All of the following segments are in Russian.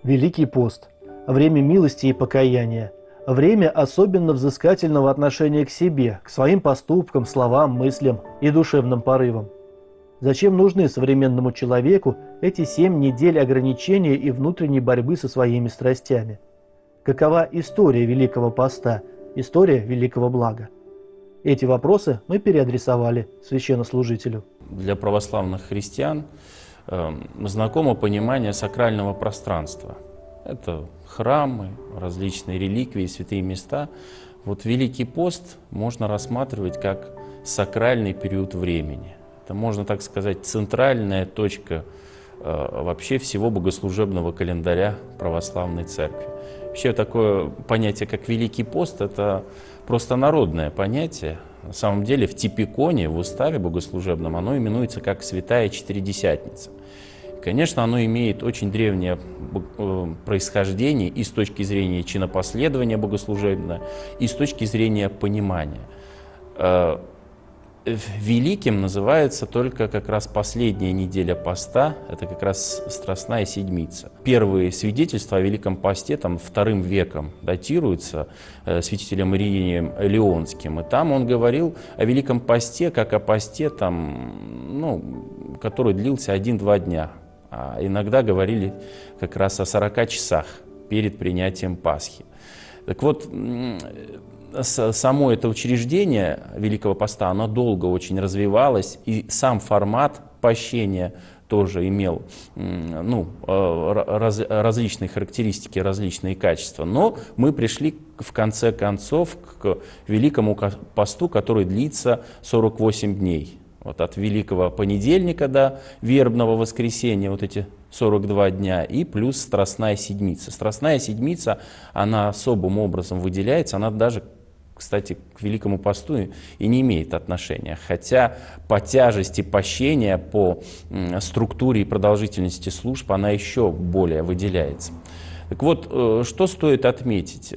Великий пост – время милости и покаяния, время особенно взыскательного отношения к себе, к своим поступкам, словам, мыслям и душевным порывам. Зачем нужны современному человеку эти 7 недель ограничения и внутренней борьбы со своими страстями? Какова история Великого Поста, история великого блага? Эти вопросы мы переадресовали священнослужителю. Для православных христиан знакомо понимание сакрального пространства. Это храмы, различные реликвии, святые места. Вот Великий пост можно рассматривать как сакральный период времени. Это, можно так сказать, центральная точка вообще всего богослужебного календаря православной церкви. Вообще такое понятие, как Великий пост, это просто народное понятие. На самом деле в типиконе, в уставе богослужебном, оно именуется как Святая Четыредесятница. Конечно, оно имеет очень древнее происхождение и с точки зрения чинопоследования богослужебного, и с точки зрения понимания. Великим называется только как раз последняя неделя поста, это как раз Страстная Седмица. Первые свидетельства о Великом посте там, II веком датируются святителем Иринием Леонским. И там он говорил о Великом посте, как о посте, который длился 1-2 дня. А иногда говорили как раз о 40 часах перед принятием Пасхи. Так вот, само это учреждение Великого Поста, оно долго очень развивалось, и сам формат пощения тоже имел различные характеристики, различные качества. Но мы пришли в конце концов к Великому Посту, который длится 48 дней. Вот от Великого Понедельника до Вербного Воскресения, вот эти 42 дня, и плюс Страстная Седмица. Страстная Седмица, она особым образом выделяется, она даже, кстати, к Великому Посту и не имеет отношения. Хотя по тяжести пощения, по структуре и продолжительности служб она еще более выделяется. Так вот, что стоит отметить?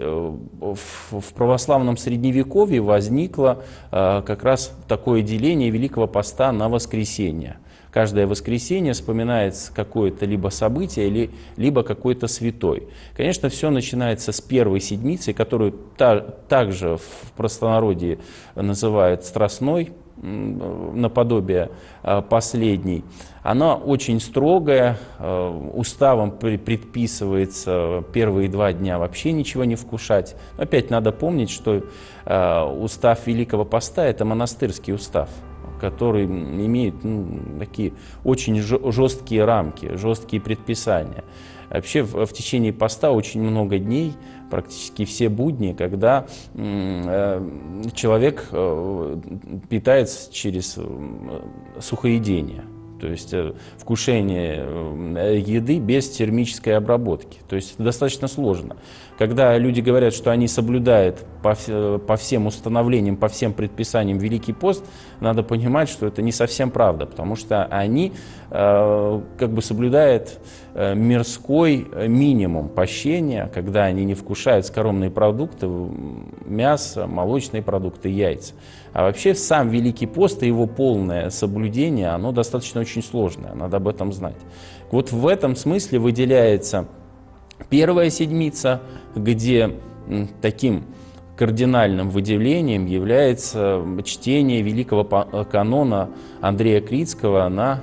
В православном Средневековье возникло как раз такое деление Великого Поста на воскресенье. Каждое воскресенье вспоминается какое-то либо событие, либо какой-то святой. Конечно, все начинается с первой седмицы, которую также в простонародье называют Страстной, наподобие последней. Она очень строгая, уставом предписывается первые 2 дня вообще ничего не вкушать. Опять надо помнить, что устав Великого Поста – это монастырский устав, который имеет такие очень жесткие рамки, жесткие предписания. Вообще в течение поста очень много дней, практически все будни, когда человек питается через сухоедение. То есть вкушение еды без термической обработки. То есть это достаточно сложно. Когда люди говорят, что они соблюдают по всем установлениям, по всем предписаниям Великий пост, надо понимать, что это не совсем правда, потому что они как бы соблюдают мирской минимум пощения, когда они не вкушают скоромные продукты, мясо, молочные продукты, яйца. А вообще сам Великий пост и его полное соблюдение, оно достаточно очень сложное, надо об этом знать. Вот в этом смысле выделяется первая седмица, где таким кардинальным выделением является чтение великого канона Андрея Критского на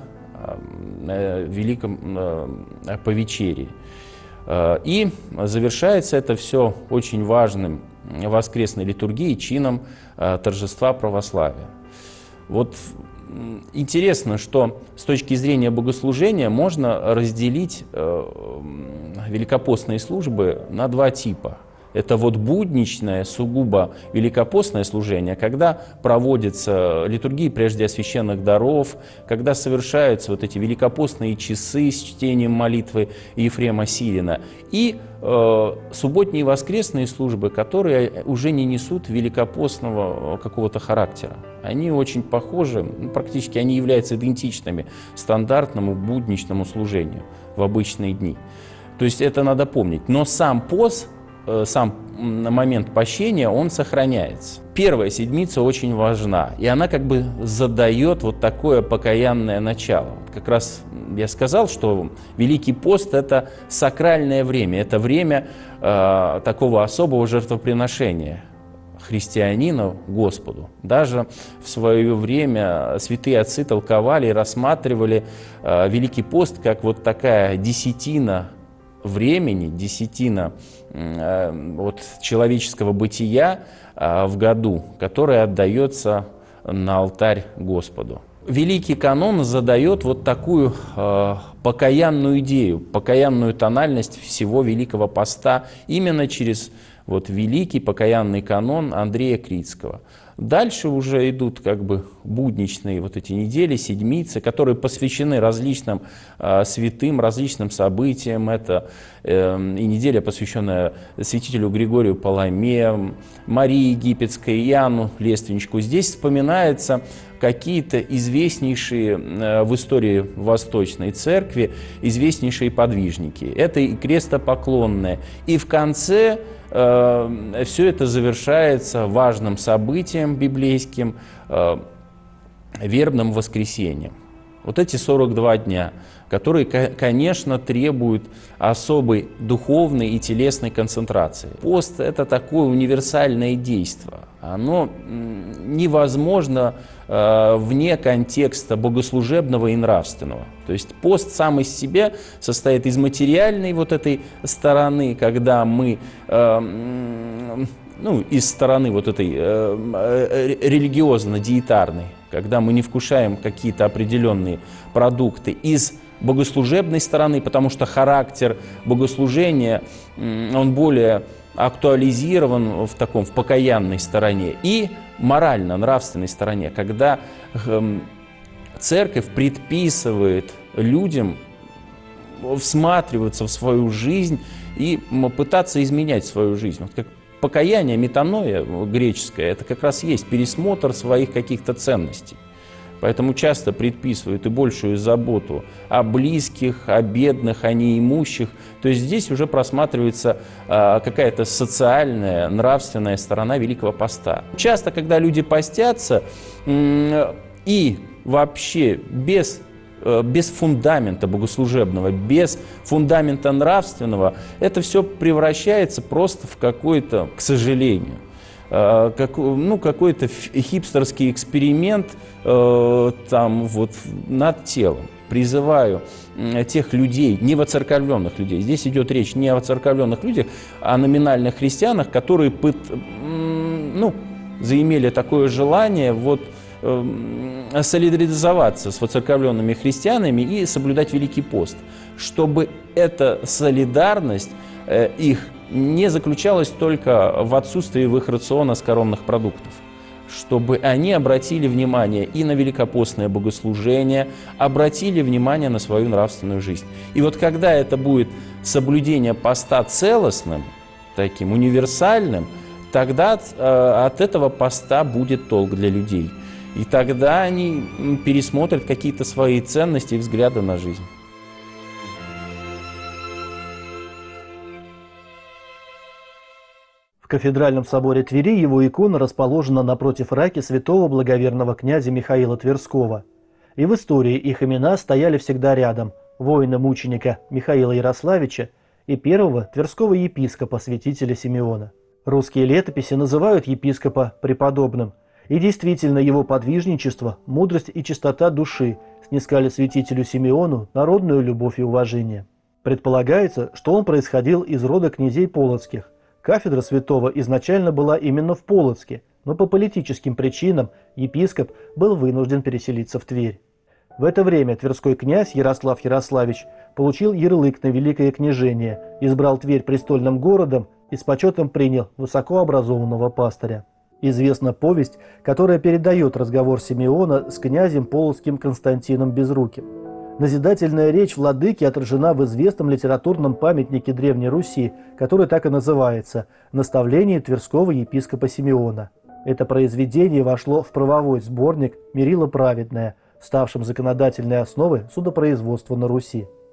Великом Повечерии. И завершается это все очень важным воскресной литургией, чином торжества православия. Вот интересно, что с точки зрения богослужения можно разделить великопостные службы на 2 типа. Это вот будничное, сугубо великопостное служение, когда проводятся литургии прежде священных даров, когда совершаются вот эти великопостные часы с чтением молитвы Ефрема Сирина, и субботние и воскресные службы, которые уже не несут великопостного какого-то характера. Они очень похожи, практически они являются идентичными стандартному будничному служению в обычные дни. То есть это надо помнить. Но сам пост, сам момент пощения, он сохраняется. Первая седмица очень важна, и она как бы задает вот такое покаянное начало. Как раз я сказал, что Великий пост – это сакральное время, это время такого особого жертвоприношения христианина Господу. Даже в свое время святые отцы толковали и рассматривали Великий пост как вот такая десятина времени, десятина вот, человеческого бытия в году, которая отдается на алтарь Господу. Великий канон задает вот такую покаянную идею, покаянную тональность всего Великого поста именно через вот великий покаянный канон Андрея Критского. Дальше уже идут как бы будничные вот эти недели, седмицы, которые посвящены различным святым, различным событиям. Это и неделя, посвященная святителю Григорию Паламе, Марии Египетской, Иоанну Лественничку. Здесь вспоминаются какие-то известнейшие в истории Восточной Церкви, известнейшие подвижники. Это и крестопоклонные. И в конце все это завершается важным событием библейским, вербным воскресеньем. Вот эти 42 дня, которые, конечно, требуют особой духовной и телесной концентрации. Пост – это такое универсальное действие. Оно невозможно вне контекста богослужебного и нравственного. То есть пост сам из себя состоит из материальной вот этой стороны, когда мы, из стороны вот этой религиозно-диетарной, когда мы не вкушаем какие-то определенные продукты, из богослужебной стороны, потому что характер богослужения, он более актуализирован в покаянной стороне, и морально-нравственной стороне, когда церковь предписывает людям всматриваться в свою жизнь и пытаться изменять свою жизнь. Вот как покаяние, метаноя греческое, это как раз есть пересмотр своих каких-то ценностей. Поэтому часто предписывают и большую заботу о близких, о бедных, о неимущих. То есть здесь уже просматривается какая-то социальная, нравственная сторона Великого поста. Часто, когда люди постятся и вообще без фундамента богослужебного, без фундамента нравственного, это все превращается просто в какой-то, к сожалению, какой-то хипстерский эксперимент над телом. Призываю тех людей, не воцерковленных людей, здесь идет речь не о воцерковленных людях, а о номинальных христианах, которые заимели такое желание солидаризоваться с воцерковленными христианами и соблюдать Великий пост, чтобы эта солидарность их не заключалась только в отсутствии в их рациона скоромных продуктов, чтобы они обратили внимание и на великопостное богослужение, обратили внимание на свою нравственную жизнь. И вот когда это будет соблюдение поста целостным, таким универсальным, тогда от этого поста будет толк для людей. И тогда они пересмотрят какие-то свои ценности и взгляды на жизнь. В кафедральном соборе Твери его икона расположена напротив раки святого благоверного князя Михаила Тверского. И в истории их имена стояли всегда рядом – воина-мученика Михаила Ярославича и первого тверского епископа святителя Симеона. Русские летописи называют епископа преподобным, и действительно его подвижничество, мудрость и чистота души снискали святителю Симеону народную любовь и уважение. Предполагается, что он происходил из рода князей полоцких. Кафедра святого изначально была именно в Полоцке, но по политическим причинам епископ был вынужден переселиться в Тверь. В это время тверской князь Ярослав Ярославич получил ярлык на великое княжение, избрал Тверь престольным городом и с почетом принял высокообразованного пастыря. Известна повесть, которая передает разговор Симеона с князем полоцким Константином Безруким. Назидательная речь владыки отражена в известном литературном памятнике Древней Руси, который так и называется «Наставление Тверского епископа Симеона». Это произведение вошло в правовой сборник «Мерило праведное», ставшим законодательной основой судопроизводства на Руси.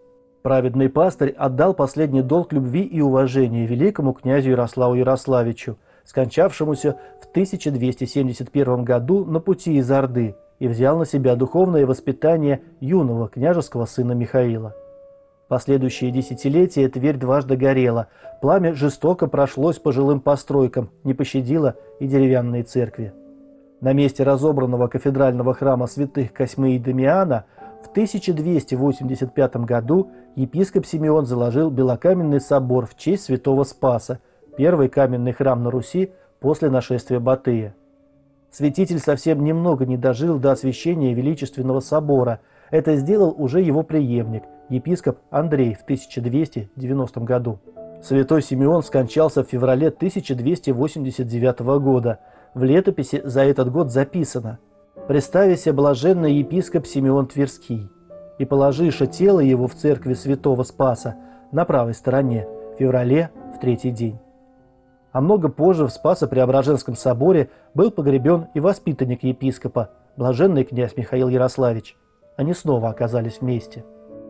Праведный пастырь отдал последний долг любви и уважения великому князю Ярославу Ярославичу, скончавшемуся в 1271 году на пути из Орды, и взял на себя духовное воспитание юного княжеского сына Михаила. Последующие десятилетия Тверь дважды горела, пламя жестоко прошлось по жилым постройкам, не пощадило и деревянные церкви. На месте разобранного кафедрального храма святых Косьмы и Дамиана в 1285 году епископ Симеон заложил белокаменный собор в честь святого Спаса, первый каменный храм на Руси после нашествия Батыя. Святитель совсем немного не дожил до освящения величественного собора. Это сделал уже его преемник, епископ Андрей в 1290 году. Святой Симеон скончался в феврале 1289 года. В летописи за этот год записано: «Представися блаженный епископ Симеон Тверский, и положиша тело его в церкви святого Спаса на правой стороне, в феврале в третий день». А много позже в Спасо-Преображенском соборе был погребен и воспитанник епископа, блаженный князь Михаил Ярославич. Они снова оказались вместе.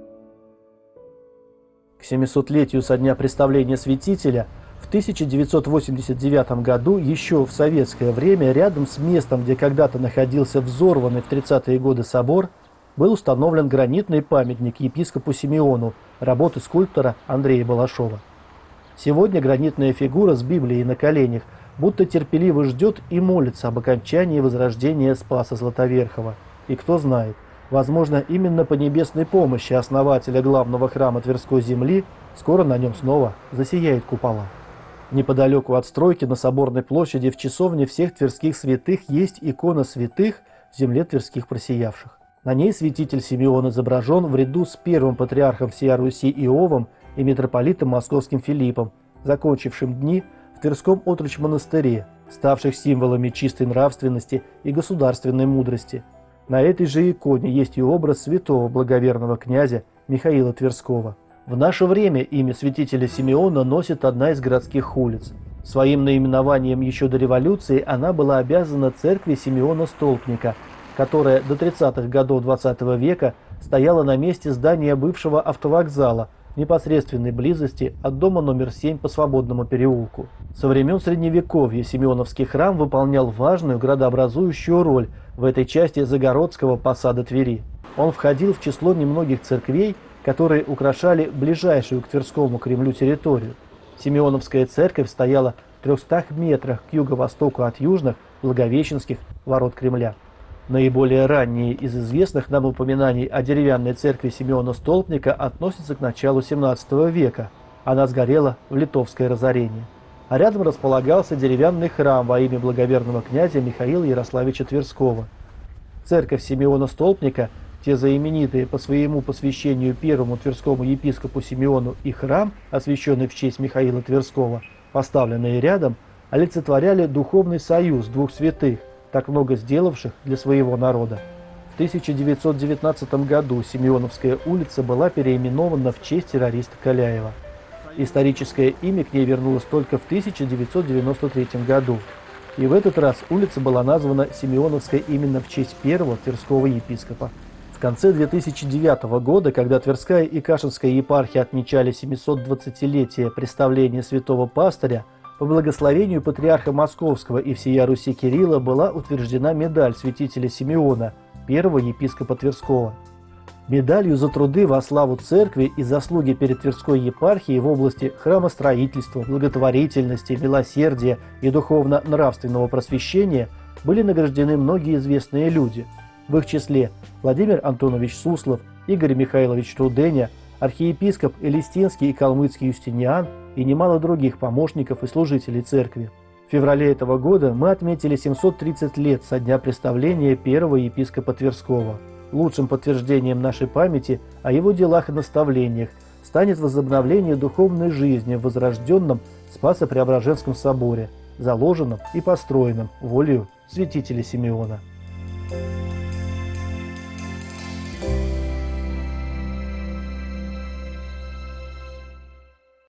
К 700-летию со дня представления святителя в 1989 году, еще в советское время, рядом с местом, где когда-то находился взорванный в 30-е годы собор, был установлен гранитный памятник епископу Симеону работы скульптора Андрея Балашова. Сегодня гранитная фигура с Библией на коленях будто терпеливо ждет и молится об окончании возрождения Спаса Златоверхова. И кто знает, возможно, именно по небесной помощи основателя главного храма Тверской земли скоро на нем снова засияет купола. Неподалеку от стройки на Соборной площади в часовне всех тверских святых есть икона святых в земле тверских просиявших. На ней святитель Симеон изображен в ряду с первым патриархом всея Руси Иовом и митрополитом московским Филиппом, закончившим дни в Тверском отрочь-монастыре, ставших символами чистой нравственности и государственной мудрости. На этой же иконе есть и образ святого благоверного князя Михаила Тверского. В наше время имя святителя Симеона носит одна из городских улиц. Своим наименованием еще до революции она была обязана церкви Симеона Столпника, которая до 30-х годов XX века стояла на месте здания бывшего автовокзала, в непосредственной близости от дома номер 7 по Свободному переулку. Со времен Средневековья Симеоновский храм выполнял важную градообразующую роль в этой части Загородского посада Твери. Он входил в число немногих церквей, которые украшали ближайшую к Тверскому Кремлю территорию. Симеоновская церковь стояла в 300 метрах к юго-востоку от южных Благовещенских ворот Кремля. Наиболее ранние из известных нам упоминаний о деревянной церкви Симеона Столпника относятся к началу XVII века. Она сгорела в Литовское разорение. А рядом располагался деревянный храм во имя благоверного князя Михаила Ярославича Тверского. Церковь Симеона Столпника, те знаменитые по своему посвящению первому тверскому епископу Симеону, и храм, освященный в честь Михаила Тверского, поставленные рядом, олицетворяли духовный союз двух святых, так много сделавших для своего народа. В 1919 году Симеоновская улица была переименована в честь террориста Каляева. Историческое имя к ней вернулось только в 1993 году. И в этот раз улица была названа Симеоновской именно в честь первого тверского епископа. В конце 2009 года, когда Тверская и Кашинская епархии отмечали 720-летие представления святого пастыря, по благословению патриарха Московского и всея Руси Кирилла была утверждена медаль святителя Симеона, первого епископа Тверского. Медалью за труды во славу церкви и заслуги перед Тверской епархией в области храмостроительства, благотворительности, милосердия и духовно-нравственного просвещения были награждены многие известные люди. В их числе Владимир Антонович Суслов, Игорь Михайлович Руденя, архиепископ Элистинский и Калмыцкий Юстиниан и немало других помощников и служителей церкви. В феврале этого года мы отметили 730 лет со дня представления первого епископа Тверского. Лучшим подтверждением нашей памяти о его делах и наставлениях станет возобновление духовной жизни в возрожденном Спасо-Преображенском соборе, заложенном и построенном волею святителя Симеона.